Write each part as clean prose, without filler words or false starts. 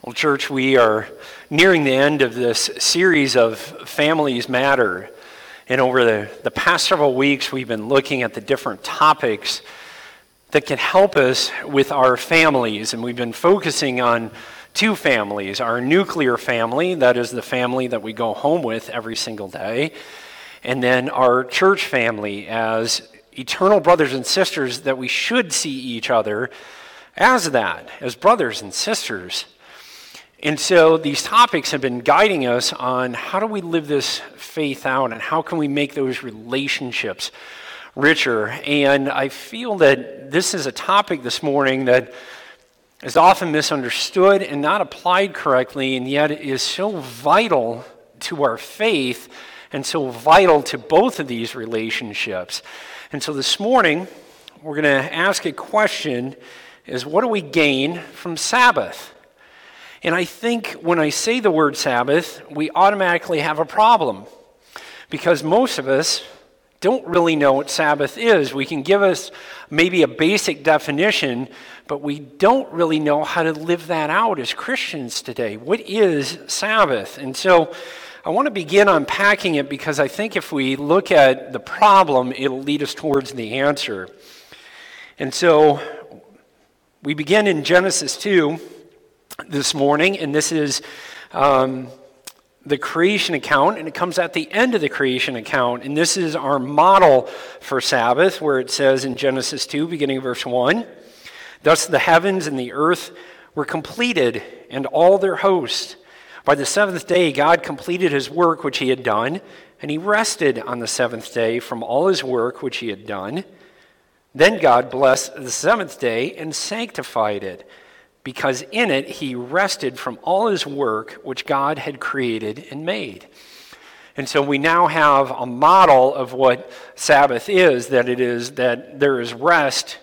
Well, church, we are nearing the end of this series of Families Matter. And over the past several weeks, we've been looking at the different topics that can help us with our families. And we've been focusing on two families: our nuclear family, that is the family that we go home with every single day, and then our church family as eternal brothers and sisters that we should see each other as that, as brothers and sisters. And so these topics have been guiding us on how do we live this faith out and how can we make those relationships richer. And I feel that this is a topic this morning that is often misunderstood and not applied correctly, and yet is so vital to our faith and so vital to both of these relationships. And so this morning, we're going to ask a question: is what do we gain from Sabbath? And I think when I say the word Sabbath, we automatically have a problem, because most of us don't really know what Sabbath is. We can give us maybe a basic definition, but we don't really know how to live that out as Christians today. What is Sabbath? And so I want to begin unpacking it, because I think if we look at the problem, it'll lead us towards the answer. And so we begin in Genesis 2 this morning, and this is the creation account, and it comes at the end of the creation account. And this is our model for Sabbath, where it says in Genesis 2, beginning of verse 1, "Thus the heavens and the earth were completed, and all their host. By the seventh day God completed his work which he had done, and he rested on the seventh day from all his work which he had done. Then God blessed the seventh day and sanctified it, because in it he rested from all his work which God had created and made." And so we now have a model of what Sabbath is, that it is that there is rest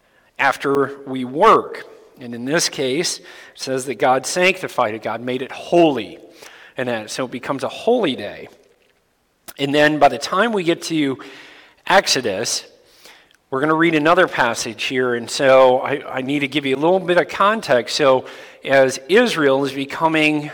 after we work. And in this case, it says that God sanctified it, God made it holy, and that so it becomes a holy day. And then by the time we get to Exodus, we're going to read another passage here, and so I need to give you a little bit of context. So as Israel is becoming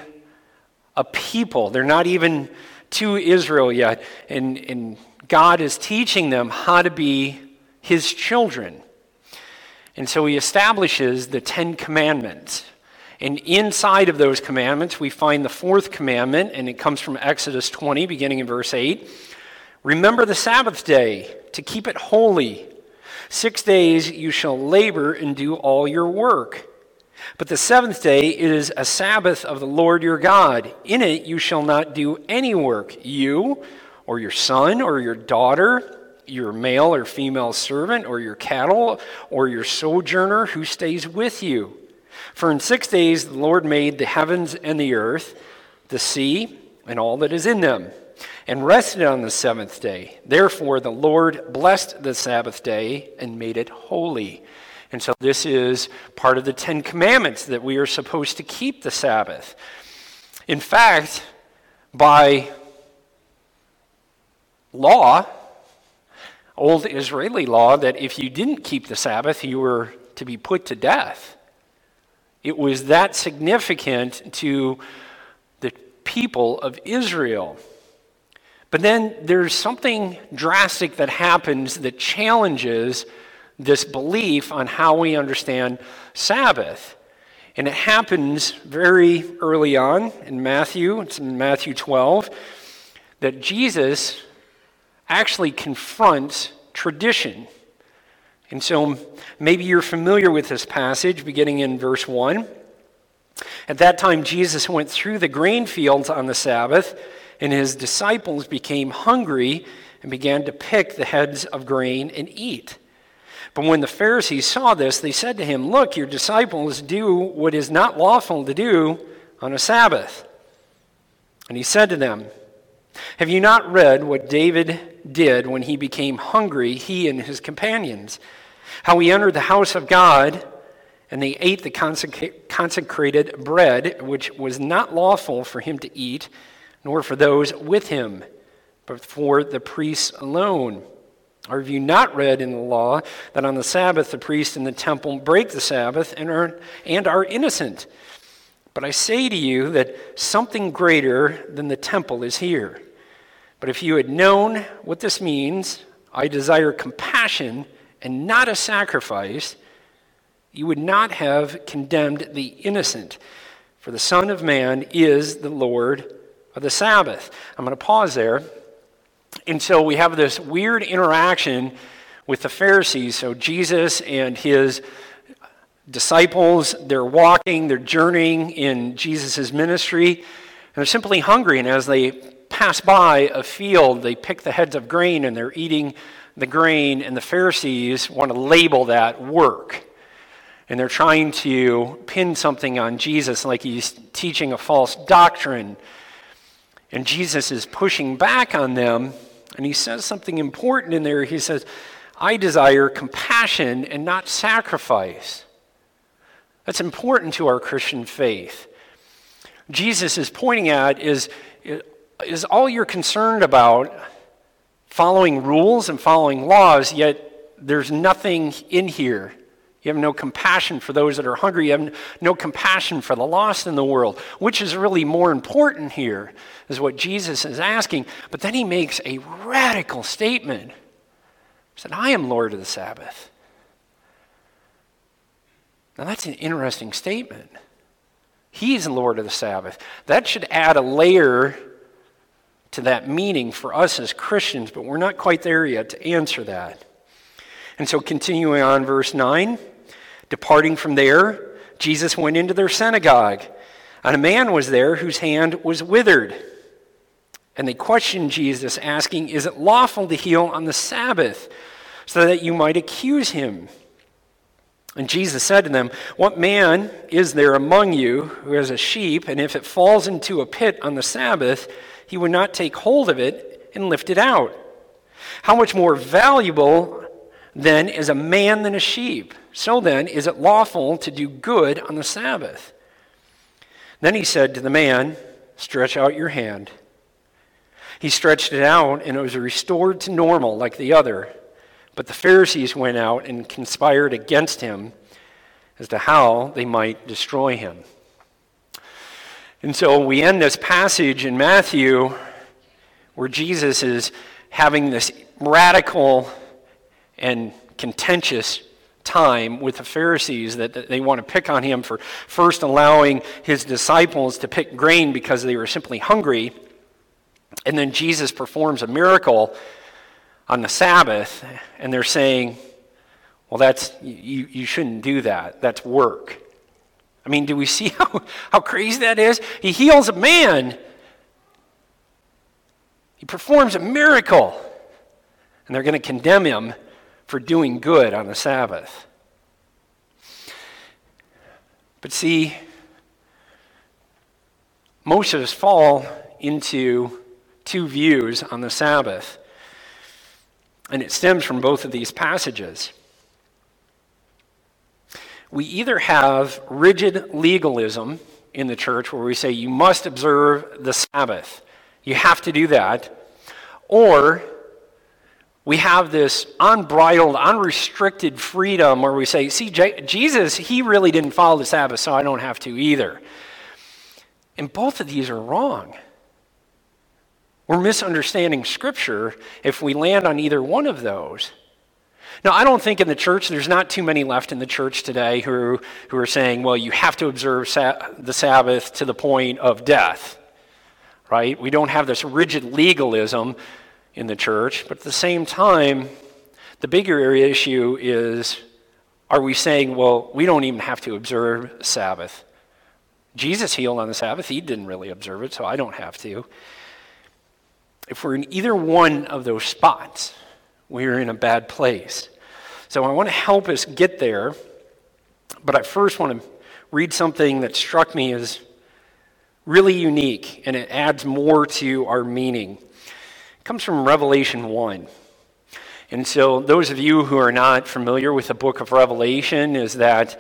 a people, they're not even to Israel yet, and God is teaching them how to be his children. And so he establishes the 10 commandments. And inside of those commandments, we find the fourth commandment, and it comes from Exodus 20, beginning in verse 8. "Remember the Sabbath day to keep it holy. 6 days you shall labor and do all your work. But the seventh day is a Sabbath of the Lord your God. In it you shall not do any work, you or your son or your daughter, your male or female servant, or your cattle, or your sojourner who stays with you. For in 6 days the Lord made the heavens and the earth, the sea, and all that is in them, and rested on the seventh day. Therefore the Lord blessed the Sabbath day and made it holy." And so this is part of the 10 commandments, that we are supposed to keep the Sabbath. In fact, by law, old Israeli law, that if you didn't keep the Sabbath, you were to be put to death. It was that significant to the people of Israel. But then there's something drastic that happens that challenges this belief on how we understand Sabbath. And it happens very early on in Matthew. It's in Matthew 12, that Jesus actually confronts tradition. And so maybe you're familiar with this passage beginning in verse 1. "At that time Jesus went through the grain fields on the Sabbath, and his disciples became hungry and began to pick the heads of grain and eat. But when the Pharisees saw this, they said to him, 'Look, your disciples do what is not lawful to do on a Sabbath.' And he said to them, 'Have you not read what David did when he became hungry, he and his companions? How he entered the house of God, and they ate the consecrated bread, which was not lawful for him to eat, nor for those with him, but for the priests alone? Or have you not read in the law that on the Sabbath the priests in the temple break the Sabbath and are innocent? But I say to you that something greater than the temple is here. But if you had known what this means, I desire compassion and not a sacrifice, you would not have condemned the innocent. For the Son of Man is the Lord of the Sabbath. I'm going to pause there. And so we have this weird interaction with the Pharisees. So Jesus and his disciples, they're walking, they're journeying in Jesus' ministry, and they're simply hungry. And as they pass by a field, they pick the heads of grain and they're eating the grain, and the Pharisees want to label that work. And they're trying to pin something on Jesus like he's teaching a false doctrine. And Jesus is pushing back on them, and he says something important in there. He says, I desire compassion and not sacrifice. That's important to our Christian faith. Jesus is pointing at is all you're concerned about following rules and following laws, yet there's nothing in here. You have no compassion for those that are hungry. You have no compassion for the lost in the world. Which is really more important here, is what Jesus is asking. But then he makes a radical statement. He said, I am Lord of the Sabbath. Now that's an interesting statement. He's Lord of the Sabbath. That should add a layer to that meaning for us as Christians, but we're not quite there yet to answer that. And so continuing on, verse 9, departing from there, Jesus went into their synagogue, and a man was there whose hand was withered. And they questioned Jesus, asking, is it lawful to heal on the Sabbath, so that you might accuse him? And Jesus said to them, what man is there among you who has a sheep, and if it falls into a pit on the Sabbath, he would not take hold of it and lift it out? How much more valuable then is a man than a sheep? So then, is it lawful to do good on the Sabbath? Then he said to the man, stretch out your hand. He stretched it out, and it was restored to normal like the other. But the Pharisees went out and conspired against him as to how they might destroy him. And so we end this passage in Matthew where Jesus is having this radical and contentious time with the Pharisees that they want to pick on him for first allowing his disciples to pick grain because they were simply hungry. And then Jesus performs a miracle on the Sabbath, and they're saying, well, that's you shouldn't do that. That's work. I mean, do we see how crazy that is? He heals a man. He performs a miracle. And they're going to condemn him for doing good on the Sabbath. But see, most of us fall into two views on the Sabbath. And it stems from both of these passages. We either have rigid legalism in the church where we say you must observe the Sabbath. You have to do that. Or we have this unbridled, unrestricted freedom where we say, see, Jesus, he really didn't follow the Sabbath, so I don't have to either. And both of these are wrong. We're misunderstanding Scripture if we land on either one of those. Now, I don't think in the church, there's not too many left in the church today who are saying, well, you have to observe the Sabbath to the point of death, right? We don't have this rigid legalism in the church, but at the same time, the bigger area issue is, are we saying, well, we don't even have to observe Sabbath? Jesus healed on the Sabbath. He didn't really observe it, so I don't have to. If we're in either one of those spots, we're in a bad place. So I want to help us get there, but I first want to read something that struck me as really unique, and it adds more to our meaning. It comes from Revelation 1. And so those of you who are not familiar with the book of Revelation is that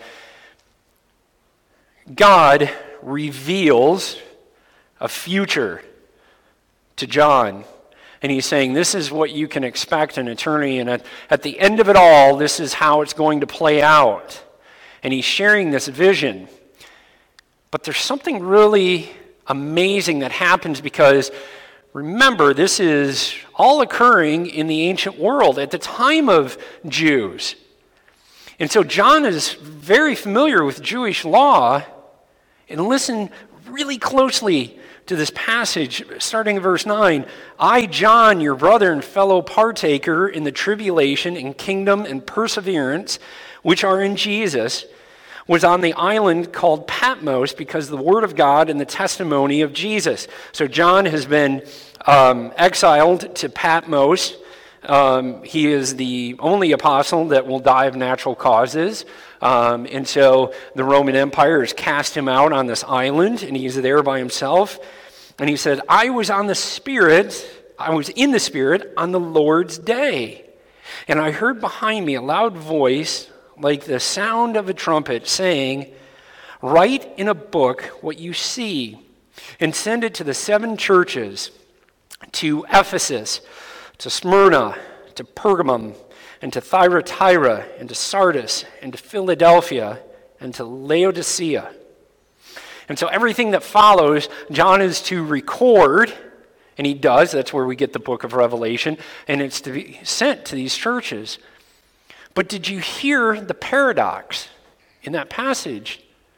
God reveals a future to John. And he's saying, this is what you can expect in eternity. And at the end of it all, this is how it's going to play out. And he's sharing this vision. But there's something really amazing that happens because, remember, this is all occurring in the ancient world at the time of Jews. And so John is very familiar with Jewish law. And listen really closely to this passage, starting in verse 9. I, John, your brother and fellow partaker in the tribulation and kingdom and perseverance which are in Jesus, was on the island called Patmos because of the word of God and the testimony of Jesus. So John has been exiled to Patmos. He is the only apostle that will die of natural causes. And so the Roman Empire has cast him out on this island, and he's there by himself. And he said, I was in the Spirit on the Lord's day. And I heard behind me a loud voice like the sound of a trumpet saying, write in a book what you see and send it to the 7 churches, to Ephesus, to Smyrna, to Pergamum, and to Thyatira, and to Sardis, and to Philadelphia, and to Laodicea. And so everything that follows, John is to record, and he does. That's where we get the book of Revelation, and it's to be sent to these churches. But did you hear the paradox in that passage?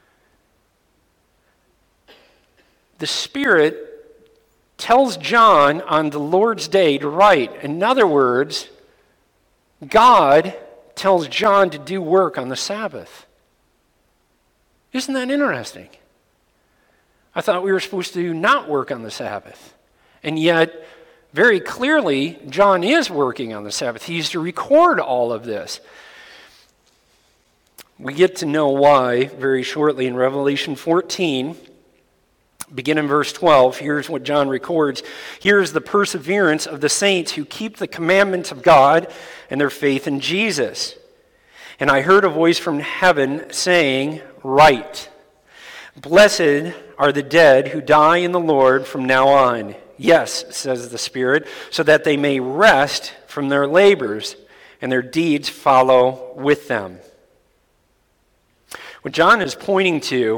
The Spirit tells John on the Lord's day to write. In other words, God tells John to do work on the Sabbath. Isn't that interesting? I thought we were supposed to not work on the Sabbath. And yet, very clearly, John is working on the Sabbath. He's to record all of this. We get to know why very shortly in Revelation 14. Begin in verse 12. Here's what John records. Here's the perseverance of the saints who keep the commandments of God and their faith in Jesus. And I heard a voice from heaven saying, write, blessed are the dead who die in the Lord from now on. Yes, says the Spirit, so that they may rest from their labors and their deeds follow with them. What John is pointing to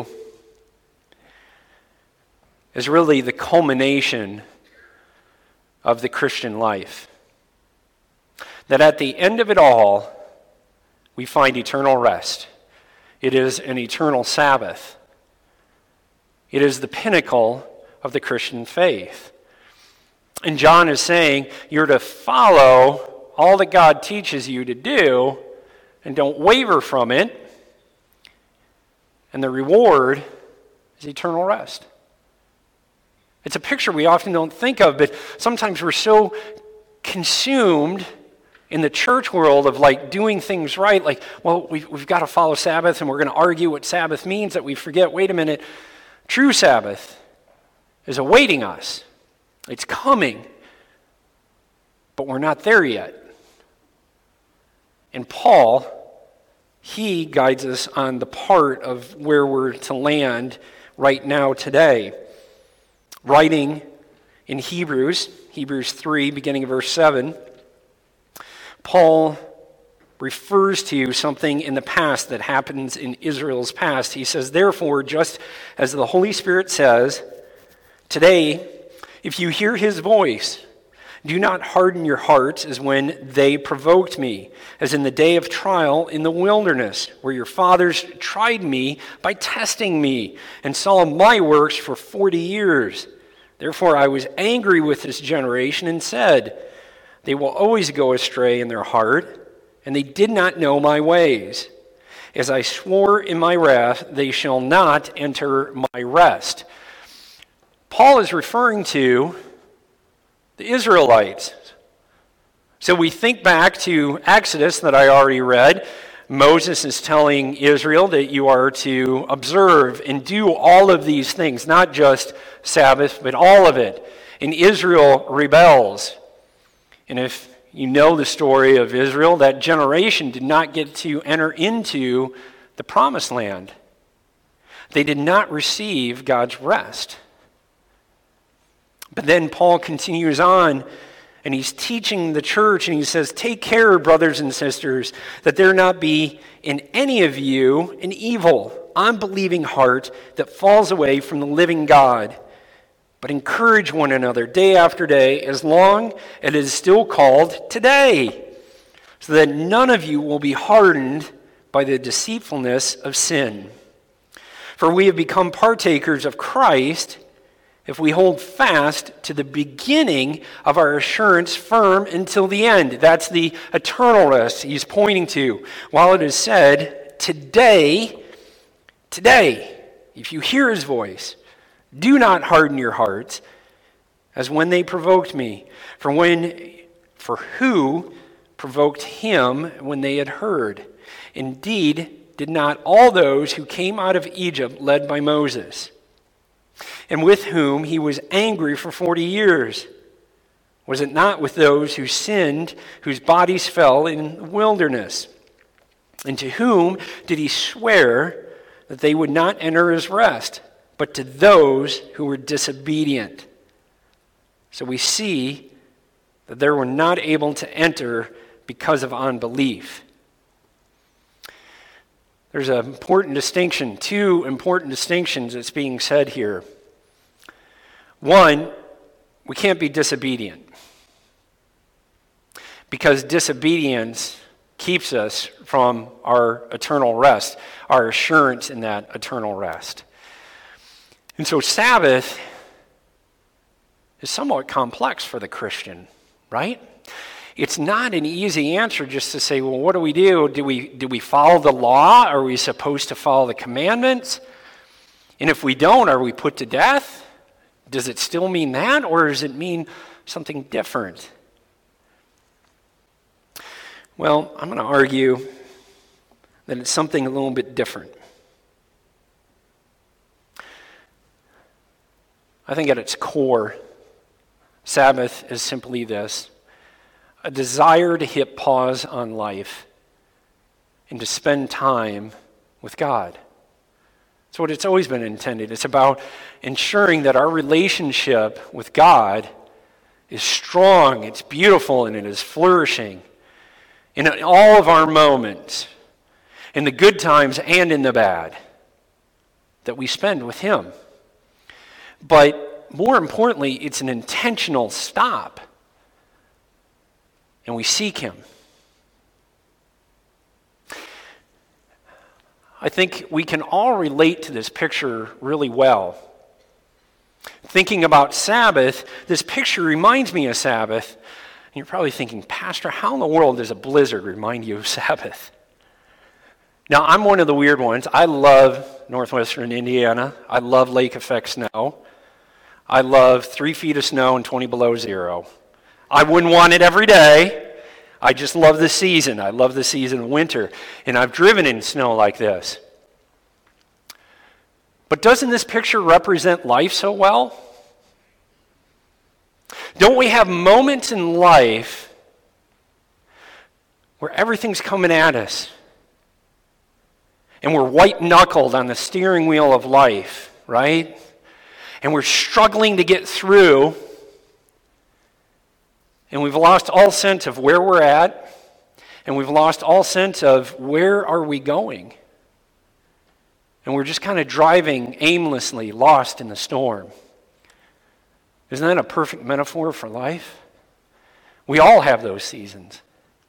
is really the culmination of the Christian life. That at the end of it all, we find eternal rest. It is an eternal Sabbath. It is the pinnacle of the Christian faith. And John is saying you're to follow all that God teaches you to do and don't waver from it. And the reward is eternal rest. It's a picture we often don't think of, but sometimes we're so consumed in the church world of like doing things right, like, well, we've got to follow Sabbath and we're going to argue what Sabbath means that we forget, wait a minute, true Sabbath is awaiting us. It's coming, but we're not there yet. And Paul, he guides us on the part of where we're to land right now today. Writing in Hebrews 3, beginning of verse 7, Paul refers to something in the past that happens in Israel's past. He says, therefore, just as the Holy Spirit says, today, if you hear his voice, do not harden your hearts as when they provoked me, as in the day of trial in the wilderness, where your fathers tried me by testing me and saw my works for 40 years. Therefore I was angry with this generation and said, they will always go astray in their heart, and they did not know my ways. As I swore in my wrath, they shall not enter my rest. Paul is referring to the Israelites. So we think back to Exodus that I already read. Moses is telling Israel that you are to observe and do all of these things, not just Sabbath, but all of it. And Israel rebels. And if you know the story of Israel, that generation did not get to enter into the promised land. They did not receive God's rest. But then Paul continues on, and he's teaching the church, and he says, take care, brothers and sisters, that there not be in any of you an evil, unbelieving heart that falls away from the living God. But encourage one another day after day, as long as it is still called today, so that none of you will be hardened by the deceitfulness of sin. For we have become partakers of Christ if we hold fast to the beginning of our assurance firm until the end. That's the eternal rest he's pointing to. While it is said, today, if you hear his voice, do not harden your hearts as when they provoked me. For who provoked him when they had heard? Indeed, did not all those who came out of Egypt led by Moses, and with whom he was angry for 40 years? Was it not with those who sinned, whose bodies fell in the wilderness? And to whom did he swear that they would not enter his rest, but to those who were disobedient? So we see that they were not able to enter because of unbelief. There's an important distinction, two important distinctions that's being said here. One, we can't be disobedient, because disobedience keeps us from our eternal rest, our assurance in that eternal rest. And so Sabbath is somewhat complex for the Christian, right? It's not an easy answer just to say, well, what do we do? Do we follow the law? Are we supposed to follow the commandments? And if we don't, are we put to death? Does it still mean that, or does it mean something different? Well, I'm going to argue that it's something a little bit different. I think at its core, Sabbath is simply this: a desire to hit pause on life and to spend time with God. That's what it's always been intended. It's about ensuring that our relationship with God is strong, it's beautiful, and it is flourishing in all of our moments, in the good times and in the bad, that we spend with Him. But more importantly, it's an intentional stop, and we seek Him. I think we can all relate to this picture really well. Thinking about Sabbath, this picture reminds me of Sabbath. And you're probably thinking, Pastor, how in the world does a blizzard remind you of Sabbath? Now, I'm one of the weird ones. I love northwestern Indiana. I love lake effect snow. I love 3 feet of snow and 20 below zero. I wouldn't want it every day. I just love the season. I love the season of winter. And I've driven in snow like this. But doesn't this picture represent life so well? Don't we have moments in life where everything's coming at us and we're white-knuckled on the steering wheel of life, right? And we're struggling to get through, and we've lost all sense of where we're at, and we've lost all sense of where are we going. And we're just kind of driving aimlessly, lost in the storm. Isn't that a perfect metaphor for life? We all have those seasons.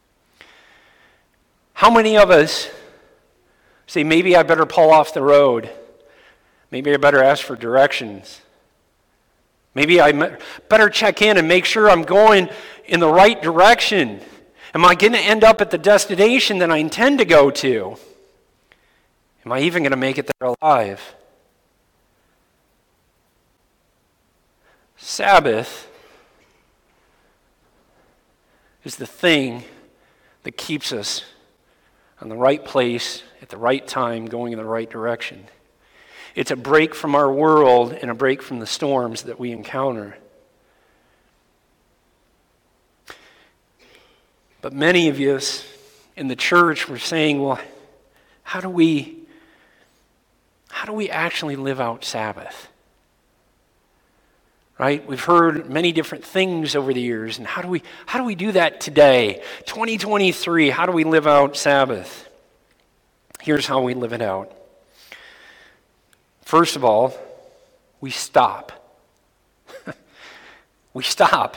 How many of us say, maybe I better pull off the road? Maybe I better ask for directions. Maybe I better check in and make sure I'm going in the right direction. Am I going to end up at the destination that I intend to go to? Am I even going to make it there alive? Sabbath is the thing that keeps us in the right place at the right time, going in the right direction. It's a break from our world and a break from the storms that we encounter. But many of us in the church were saying, well, how do we actually live out Sabbath? Right? We've heard many different things over the years, and how do we do that today? 2023, how do we live out Sabbath? Here's how we live it out. First of all, we stop. We stop.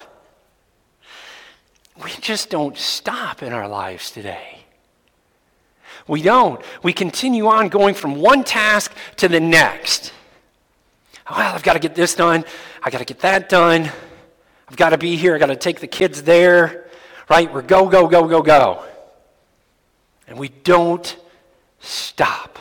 We just don't stop in our lives today. We don't. We continue on going from one task to the next. Well, I've got to get this done. I got to get that done. I've got to be here. I got to take the kids there. Right? We're go, go, go, go, go. And we don't stop.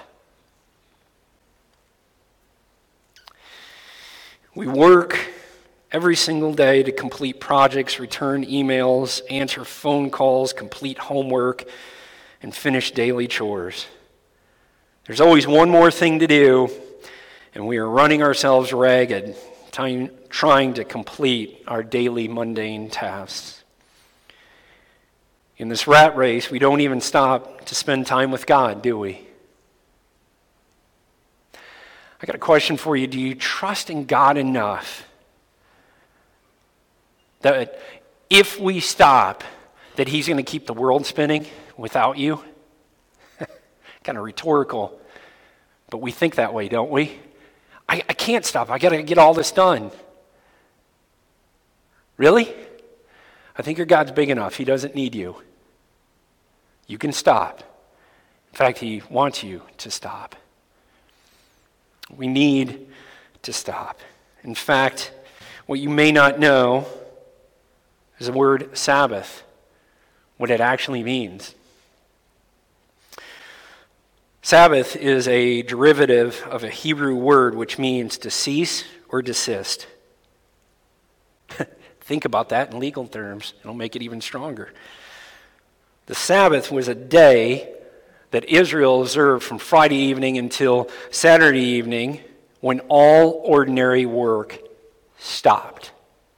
We work every single day to complete projects, return emails, answer phone calls, complete homework, and finish daily chores. There's always one more thing to do, and we are running ourselves ragged, trying to complete our daily mundane tasks. In this rat race, we don't even stop to spend time with God, do we? I got a question for you. Do you trust in God enough that if we stop, that He's going to keep the world spinning without you? Kind of rhetorical, but we think that way, don't we? I can't stop. I got to get all this done. Really? I think your God's big enough. He doesn't need you. You can stop. In fact, He wants you to stop. We need to stop. In fact, what you may not know is the word Sabbath, what it actually means. Sabbath is a derivative of a Hebrew word which means to cease or desist. Think about that in legal terms. It'll make it even stronger. The Sabbath was a day that Israel observed from Friday evening until Saturday evening when all ordinary work stopped.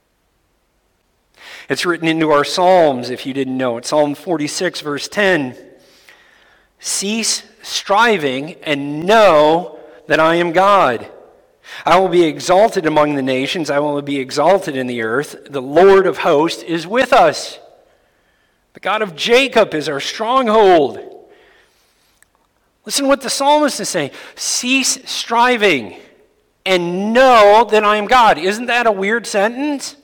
It's written into our Psalms, if you didn't know it. Psalm 46, verse 10. Cease striving and know that I am God. I will be exalted among the nations. I will be exalted in the earth. The Lord of hosts is with us. The God of Jacob is our stronghold. Listen to what the psalmist is saying. Cease striving and know that I am God. Isn't that a weird sentence?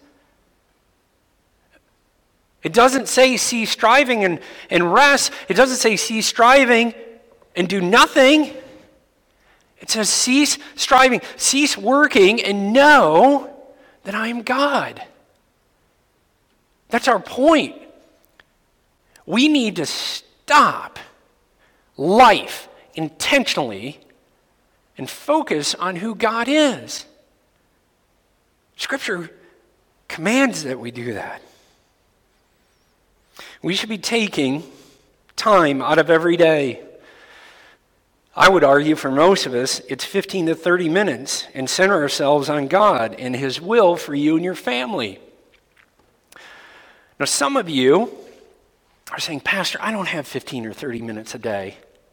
It doesn't say cease striving and rest. It doesn't say cease striving and do nothing. It says cease striving, cease working, and know that I am God. That's our point. We need to stop life intentionally and focus on who God is. Scripture commands that we do that. We should be taking time out of every day. I would argue for most of us, it's 15 to 30 minutes, and center ourselves on God and His will for you and your family. Now, some of you are saying, Pastor, I don't have 15 or 30 minutes a day.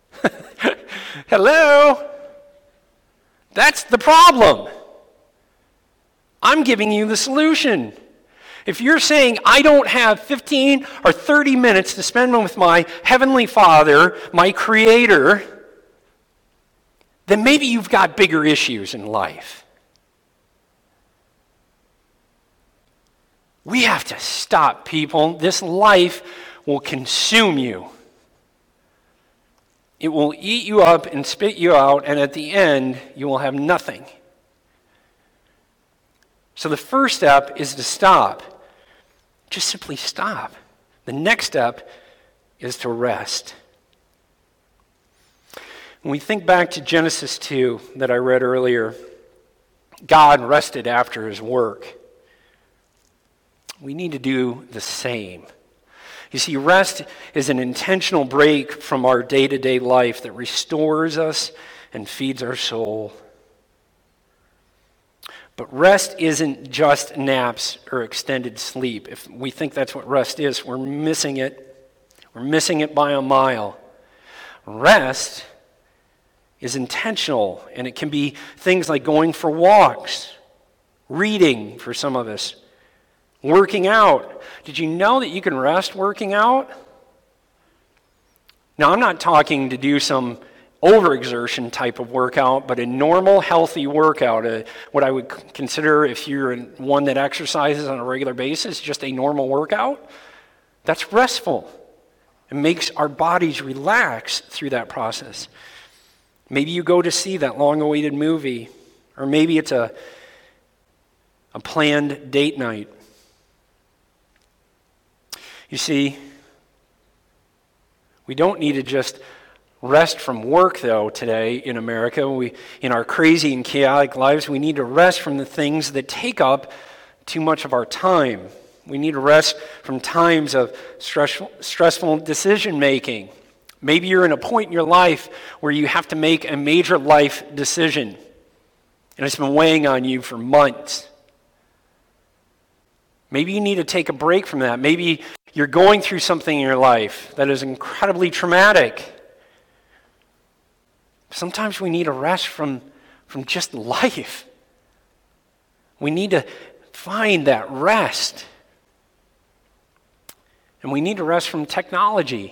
Hello? That's the problem. I'm giving you the solution. If you're saying, I don't have 15 or 30 minutes to spend with my Heavenly Father, my Creator, then maybe you've got bigger issues in life. We have to stop, people. This life will consume you. It will eat you up and spit you out, and at the end, you will have nothing. So the first step is to stop. Just simply stop. The next step is to rest. When we think back to Genesis 2 that I read earlier, God rested after His work. We need to do the same. You see, rest is an intentional break from our day-to-day life that restores us and feeds our soul. But rest isn't just naps or extended sleep. If we think that's what rest is, we're missing it. We're missing it by a mile. Rest is intentional, and it can be things like going for walks, reading for some of us, working out. Did you know that you can rest working out? Now, I'm not talking to do some overexertion type of workout, but a normal, healthy workout, what I would consider, if you're one that exercises on a regular basis, just a normal workout, that's restful. It makes our bodies relax through that process. Maybe you go to see that long-awaited movie, or maybe it's a planned date night. You see, we don't need to just rest from work, though, today in America. In our crazy and chaotic lives, we need to rest from the things that take up too much of our time. We need to rest from times of stressful decision-making. Maybe you're in a point in your life where you have to make a major life decision, and it's been weighing on you for months. Maybe you need to take a break from that. Maybe you're going through something in your life that is incredibly traumatic. Sometimes we need to rest from just life. We need to find that rest. And we need to rest from technology.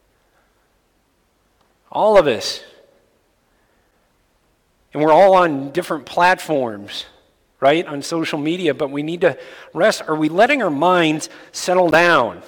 All of us. And we're all on different platforms, right, on social media, but we need to rest. Are we letting our minds settle down?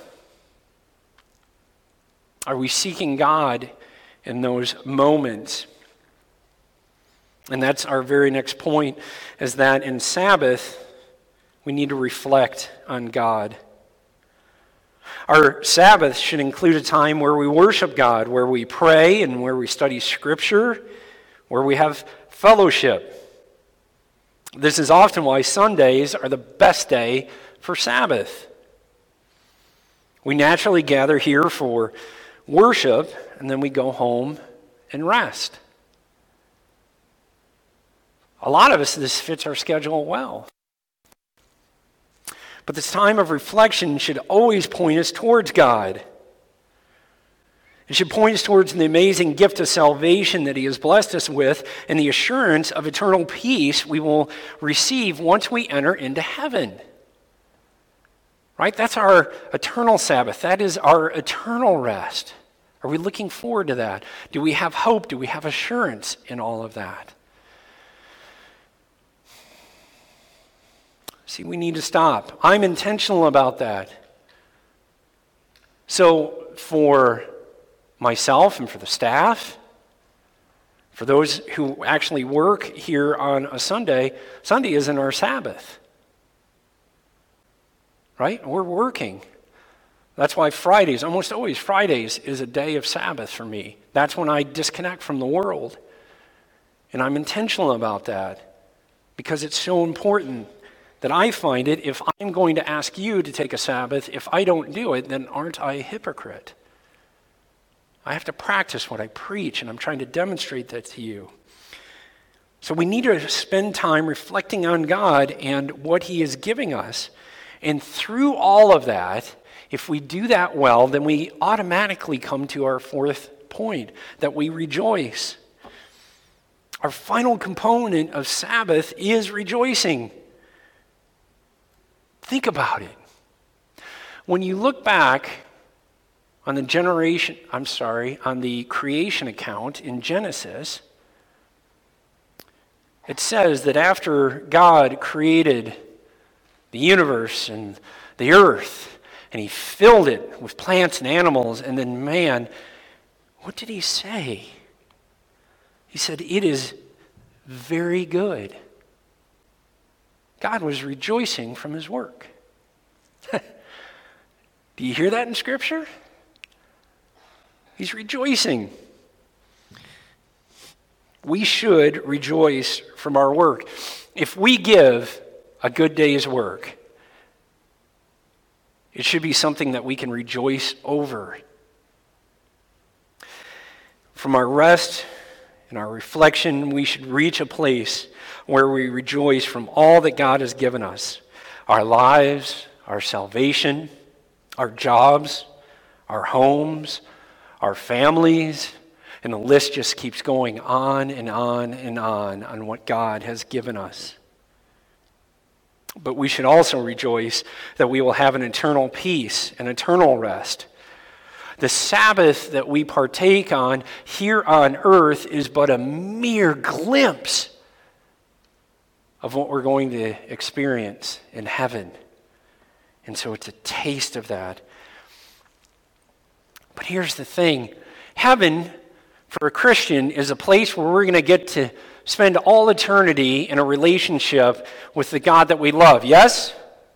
Are we seeking God in those moments? And that's our very next point, is that in Sabbath, we need to reflect on God. Our Sabbath should include a time where we worship God, where we pray and where we study Scripture, where we have fellowship. This is often why Sundays are the best day for Sabbath. We naturally gather here for worship, and then we go home and rest. A lot of us, this fits our schedule well. But this time of reflection should always point us towards God. It should point us towards the amazing gift of salvation that He has blessed us with and the assurance of eternal peace we will receive once we enter into heaven. Right? That's our eternal Sabbath. That is our eternal rest. Are we looking forward to that? Do we have hope? Do we have assurance in all of that? See, we need to stop. I'm intentional about that. So for myself and for the staff, for those who actually work here on a Sunday, Sunday isn't our Sabbath. Right? We're working. That's why Fridays, almost always Fridays, is a day of Sabbath for me. That's when I disconnect from the world. And I'm intentional about that because it's so important that I find it, if I'm going to ask you to take a Sabbath, if I don't do it, then aren't I a hypocrite? I have to practice what I preach, and I'm trying to demonstrate that to you. So we need to spend time reflecting on God and what He is giving us. And through all of that, if we do that well, then we automatically come to our fourth point, that we rejoice. Our final component of Sabbath is rejoicing. Think about it. When you look back on the creation account in Genesis, it says that after God created the universe and the earth, and He filled it with plants and animals, and then man, what did He say? He said, "It is very good." God was rejoicing from His work. Do you hear that in Scripture? He's rejoicing. We should rejoice from our work. If we give a good day's work, it should be something that we can rejoice over. From our rest and our reflection, we should reach a place where we rejoice from all that God has given us. Our lives, our salvation, our jobs, our homes, our families, and the list just keeps going on and on and on what God has given us. But we should also rejoice that we will have an eternal peace, an eternal rest. The Sabbath that we partake on here on earth is but a mere glimpse of what we're going to experience in heaven. And so it's a taste of that. But here's the thing. Heaven, for a Christian, is a place where we're going to get to spend all eternity in a relationship with the God that we love. Yes?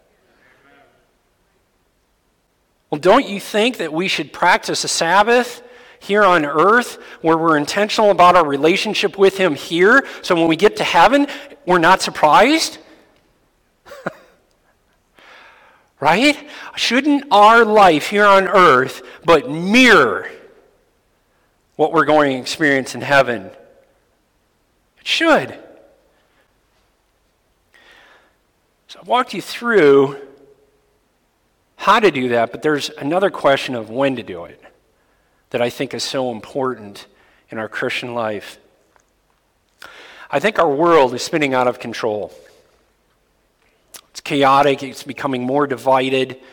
Well, don't you think that we should practice a Sabbath here on earth where we're intentional about our relationship with Him here, so when we get to heaven, we're not surprised? Right? Shouldn't our life here on earth but mirror what we're going to experience in heaven? It should. So I walked you through how to do that, but there's another question of when to do it that I think is so important in our Christian life. I think our world is spinning out of control. It's chaotic, it's becoming more divided. And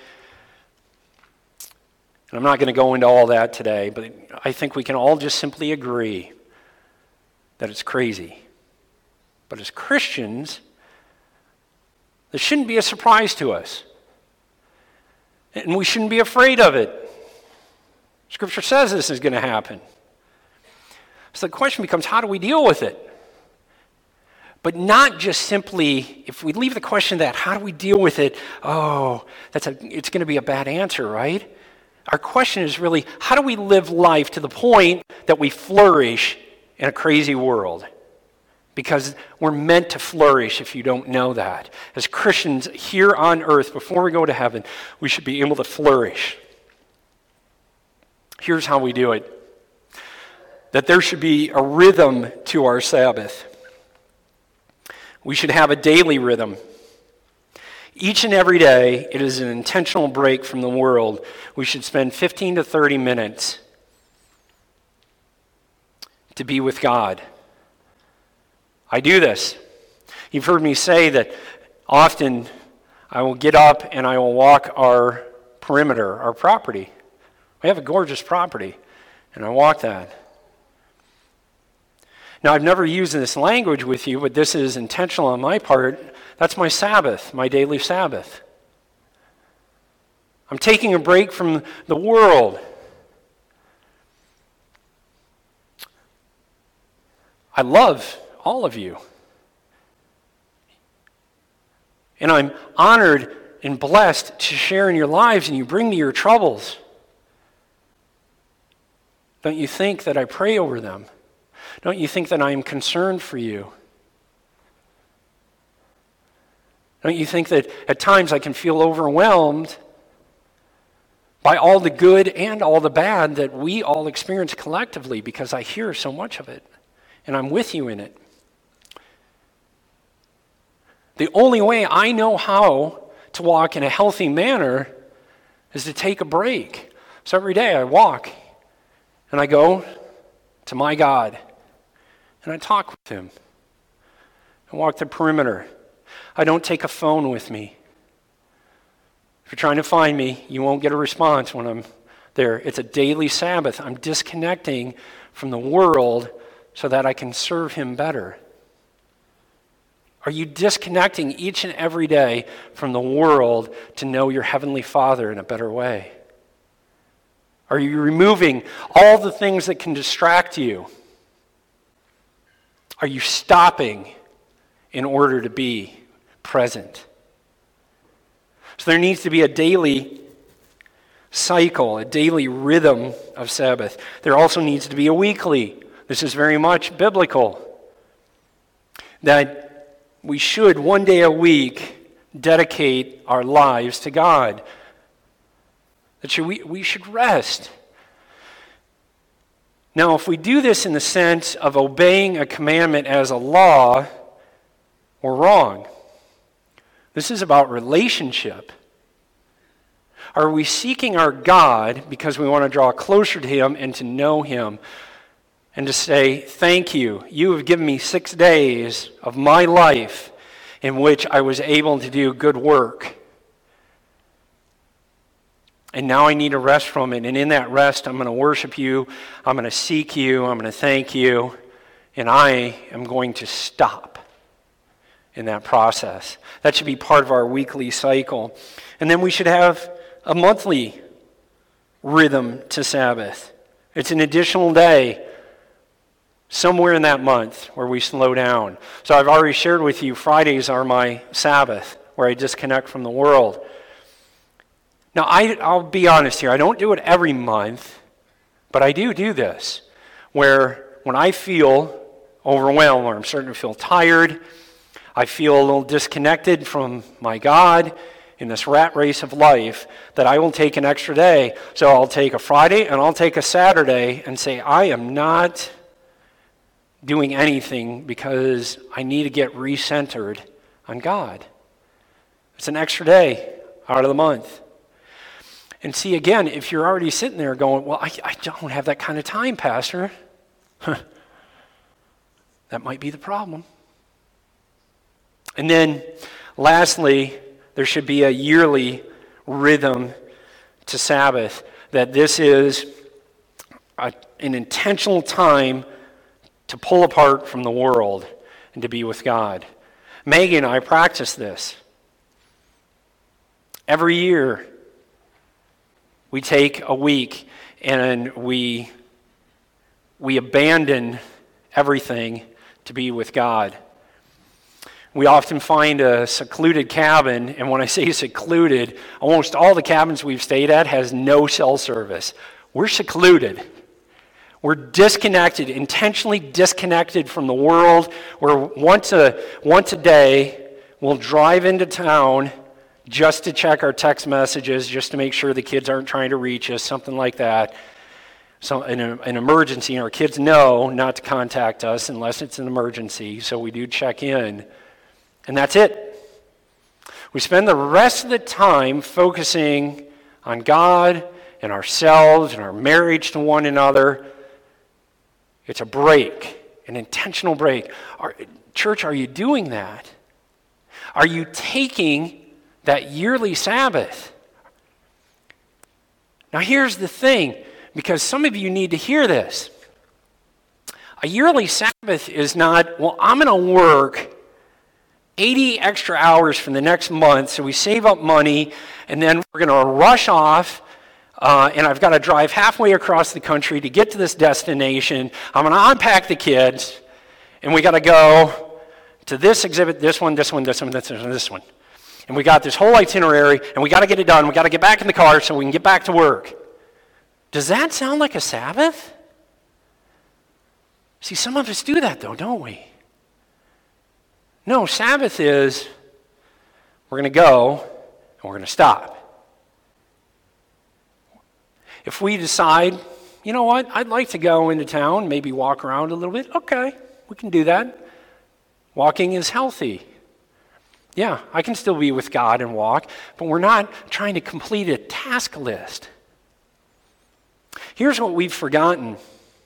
I'm not going to go into all that today, but I think we can all just simply agree that it's crazy. But as Christians, this shouldn't be a surprise to us. And we shouldn't be afraid of it. Scripture says this is going to happen. So the question becomes, how do we deal with it? But not just simply, if we leave the question that, how do we deal with it? It's going to be a bad answer, right? Our question is really, how do we live life to the point that we flourish in a crazy world? Because we're meant to flourish, if you don't know that. As Christians here on earth, before we go to heaven, we should be able to flourish. Here's how we do it. That there should be a rhythm to our Sabbath. We should have a daily rhythm. Each and every day, it is an intentional break from the world. We should spend 15 to 30 minutes to be with God. I do this. You've heard me say that often I will get up and I will walk our perimeter, our property. We have a gorgeous property, and I walk that. Now, I've never used this language with you, but this is intentional on my part. That's my Sabbath, my daily Sabbath. I'm taking a break from the world. I love all of you. And I'm honored and blessed to share in your lives, and you bring me your troubles. Don't you think that I pray over them? Don't you think that I am concerned for you? Don't you think that at times I can feel overwhelmed by all the good and all the bad that we all experience collectively, because I hear so much of it, and I'm with you in it? The only way I know how to walk in a healthy manner is to take a break. So every day I walk and I go to my God and I talk with Him. I walk the perimeter. I don't take a phone with me. If you're trying to find me, you won't get a response when I'm there. It's a daily Sabbath. I'm disconnecting from the world so that I can serve Him better. Are you disconnecting each and every day from the world to know your Heavenly Father in a better way? Are you removing all the things that can distract you? Are you stopping in order to be present? So there needs to be a daily cycle, a daily rhythm of Sabbath. There also needs to be a weekly. This is very much biblical. That we should one day a week dedicate our lives to God. That we should rest. Now, if we do this in the sense of obeying a commandment as a law, we're wrong. This is about relationship. Are we seeking our God because we want to draw closer to Him and to know Him and to say, thank you, you have given me 6 days of my life in which I was able to do good work? And now I need to rest from it. And in that rest, I'm going to worship you. I'm going to seek you. I'm going to thank you. And I am going to stop in that process. That should be part of our weekly cycle. And then we should have a monthly rhythm to Sabbath. It's an additional day somewhere in that month where we slow down. So I've already shared with you, Fridays are my Sabbath, where I disconnect from the world. Now, I'll be honest here. I don't do it every month, but I do this, where when I feel overwhelmed or I'm starting to feel tired, I feel a little disconnected from my God in this rat race of life, that I will take an extra day. So I'll take a Friday and I'll take a Saturday and say, I am not doing anything because I need to get recentered on God. It's an extra day out of the month. And see, again, if you're already sitting there going, well, I don't have that kind of time, Pastor, that might be the problem. And then, lastly, there should be a yearly rhythm to Sabbath, that this is an intentional time to pull apart from the world and to be with God. Maggie and I practice this. Every year, we take a week and we abandon everything to be with God. We often find a secluded cabin, and when I say secluded, almost all the cabins we've stayed at has no cell service. We're secluded. We're disconnected, intentionally disconnected from the world. Where once a day, we'll drive into town just to check our text messages, just to make sure the kids aren't trying to reach us, something like that. So in an emergency, our kids know not to contact us unless it's an emergency, so we do check in. And that's it. We spend the rest of the time focusing on God and ourselves and our marriage to one another. It's a break, an intentional break. Church, are you doing that? Are you taking that yearly Sabbath? Now here's the thing, because some of you need to hear this. A yearly Sabbath is not, well, I'm going to work 80 extra hours for the next month, so we save up money, and then we're going to rush off, and I've got to drive halfway across the country to get to this destination. I'm going to unpack the kids, and we got to go to this exhibit, this one. And we got this whole itinerary, and we got to get it done. We got to get back in the car so we can get back to work. Does that sound like a Sabbath? See, some of us do that, though, don't we? No, Sabbath is we're going to go and we're going to stop. If we decide, you know what, I'd like to go into town, maybe walk around a little bit, okay, we can do that. Walking is healthy. Yeah, I can still be with God and walk, but we're not trying to complete a task list. Here's what we've forgotten.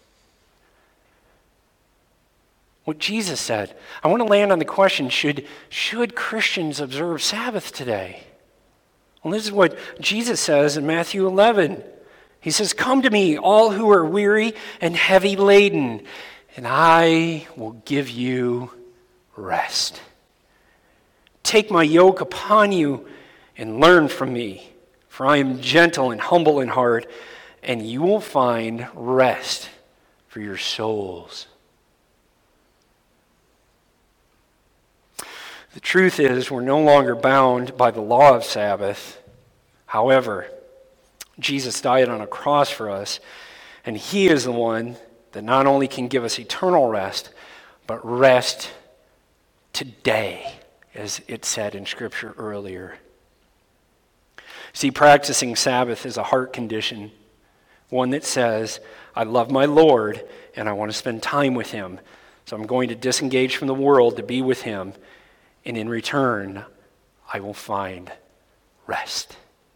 What Jesus said. I want to land on the question, should Christians observe Sabbath today? Well, this is what Jesus says in Matthew 11. He says, "Come to me, all who are weary and heavy laden, and I will give you rest. Take my yoke upon you and learn from me, for I am gentle and humble in heart, and you will find rest for your souls." The truth is, we're no longer bound by the law of Sabbath. However, Jesus died on a cross for us, and he is the one that not only can give us eternal rest, but rest today, as it said in Scripture earlier. See, practicing Sabbath is a heart condition, one that says, I love my Lord, and I want to spend time with him, so I'm going to disengage from the world to be with him, and in return, I will find rest.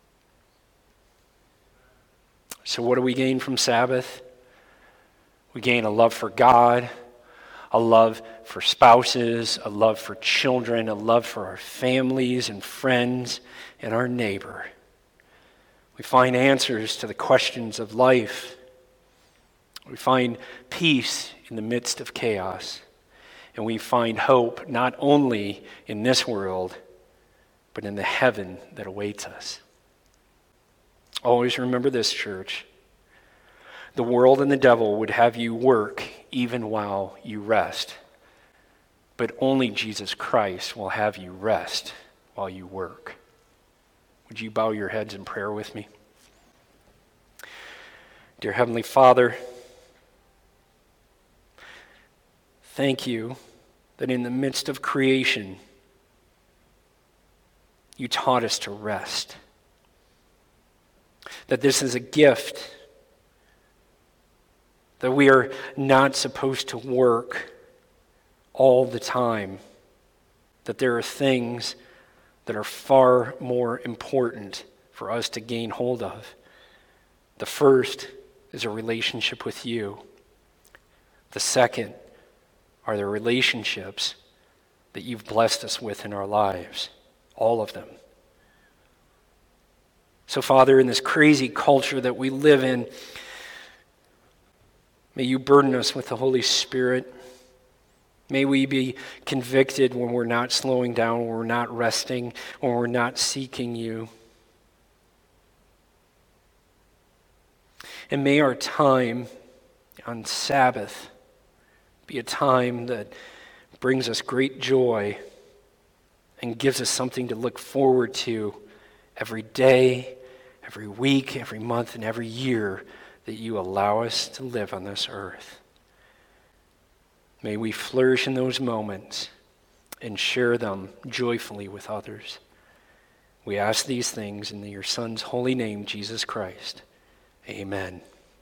So what do we gain from Sabbath? We gain a love for God, a love for spouses, a love for children, a love for our families and friends and our neighbor. We find answers to the questions of life. We find peace in the midst of chaos. And we find hope not only in this world, but in the heaven that awaits us. Always remember this, church. The world and the devil would have you work even while you rest. But only Jesus Christ will have you rest while you work. Would you bow your heads in prayer with me? Dear Heavenly Father, thank you that in the midst of creation, you taught us to rest. That this is a gift. That we are not supposed to work all the time. That there are things that are far more important for us to gain hold of. The first is a relationship with you. The second are the relationships that you've blessed us with in our lives. All of them. So, Father, in this crazy culture that we live in, may you burden us with the Holy Spirit. May we be convicted when we're not slowing down, when we're not resting, when we're not seeking you. And may our time on Sabbath be a time that brings us great joy and gives us something to look forward to every day, every week, every month, and every year that you allow us to live on this earth. May we flourish in those moments and share them joyfully with others. We ask these things in your Son's holy name, Jesus Christ. Amen.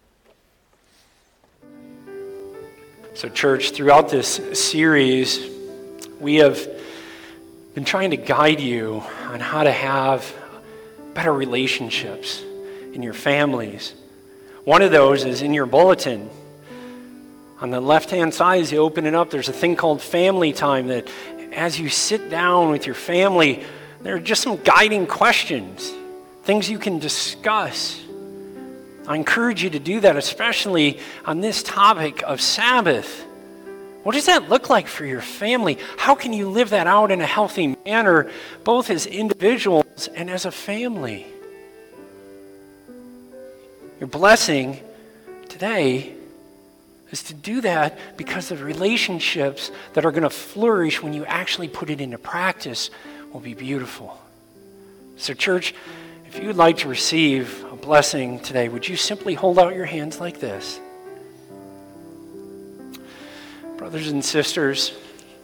So, church, throughout this series, we have been trying to guide you on how to have better relationships in your families. One of those is in your bulletin. On the left-hand side, as you open it up, there's a thing called family time that as you sit down with your family, there are just some guiding questions, things you can discuss. I encourage you to do that, especially on this topic of Sabbath. What does that look like for your family? How can you live that out in a healthy manner, both as individuals and as a family? Your blessing today is to do that because the relationships that are going to flourish when you actually put it into practice will be beautiful. So, church, if you would like to receive a blessing today, would you simply hold out your hands like this? Brothers and sisters,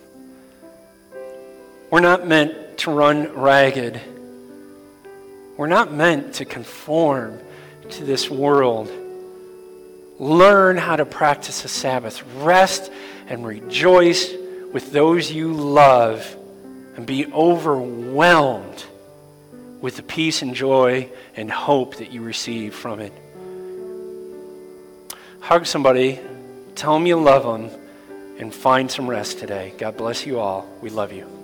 we're not meant to run ragged. We're not meant to conform to this world. Learn how to practice the Sabbath. Rest and rejoice with those you love and be overwhelmed with the peace and joy and hope that you receive from it. Hug somebody, tell them you love them, and find some rest today. God bless you all. We love you.